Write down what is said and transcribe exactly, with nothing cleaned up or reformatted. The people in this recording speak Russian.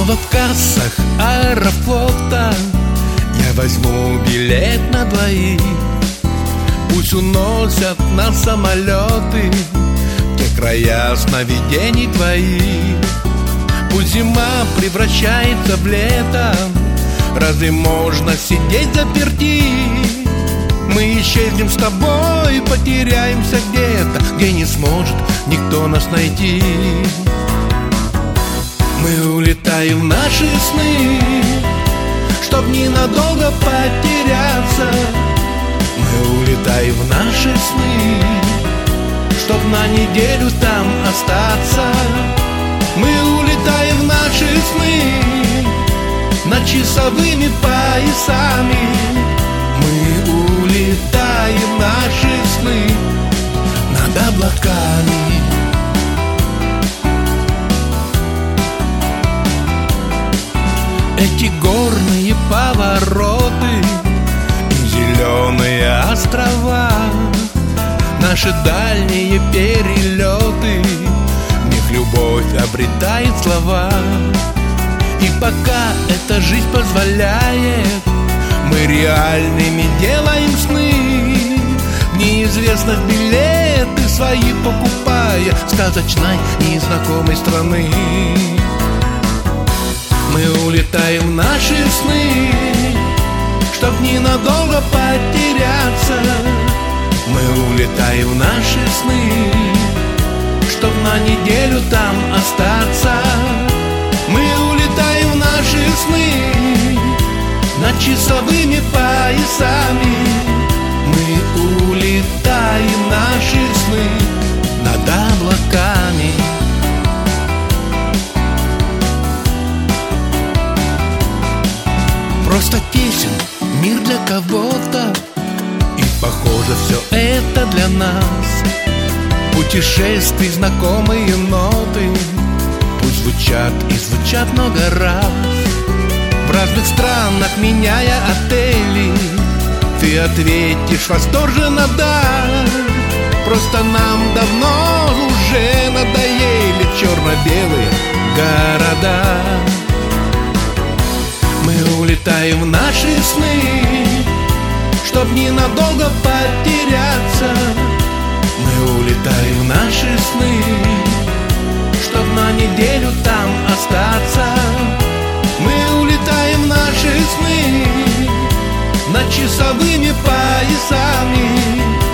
Снова в кассах Аэрофлота я возьму билет на двоих. Пусть уносят нас самолеты в те края сновидений твоих. Пусть зима превращается в лето. Разве можно сидеть заперти? Мы исчезнем с тобой, потеряемся где-то, где не сможет никто нас найти. Мы улетаем в наши сны, чтоб ненадолго потеряться. Мы улетаем в наши сны, чтоб на неделю там остаться. Мы улетаем в наши сны над часовыми поясами. Мы улетаем в наши сны над облаками. Эти горные повороты и зеленые острова, наши дальние перелеты, в них любовь обретает слова. И пока эта жизнь позволяет, мы реальными делаем сны, в неизвестность билеты свои покупая сказочной незнакомой страны. Мы улетаем в наши сны, чтоб ненадолго потеряться. Мы улетаем в наши сны, чтоб на неделю там остаться. Мы улетаем в наши сны над часовыми поясами. Мы улетаем в наши сны над облаками. Просто тесен мир для кого-то, и похоже все это для нас. Путешествий знакомые ноты пусть звучат и звучат много раз. В разных странах меняя отели, ты ответишь восторженно да. Просто нам давно уже надоели черно-белые города. Мы улетаем в наши сны, чтоб ненадолго потеряться. Мы улетаем в наши сны, чтоб на неделю там остаться. Мы улетаем в наши сны над часовыми поясами.